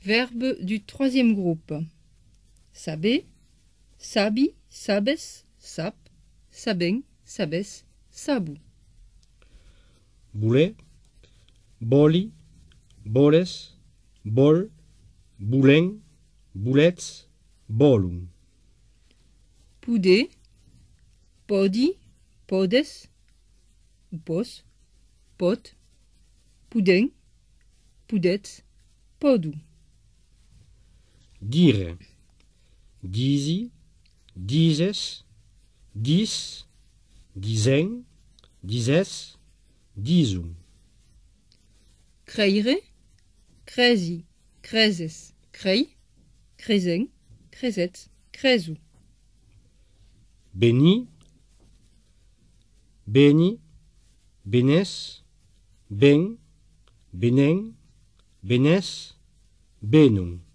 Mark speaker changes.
Speaker 1: Verbe du troisième groupe. Saber, sabi, sabes, sap, sabem, sabes, sabu.
Speaker 2: Boulet, boli, boles, bol, boulin, boulets, bolum.
Speaker 1: Pouder, podi, podes, pos, pot, poudin, poudets, podu.
Speaker 2: Dire, disi, dises, dis, dizen, dises, disum.
Speaker 1: Creire, crezi, crezes, crei, crezen, crezet, crezu.
Speaker 2: Beni, beni, benes, ben, benen, benes, benum.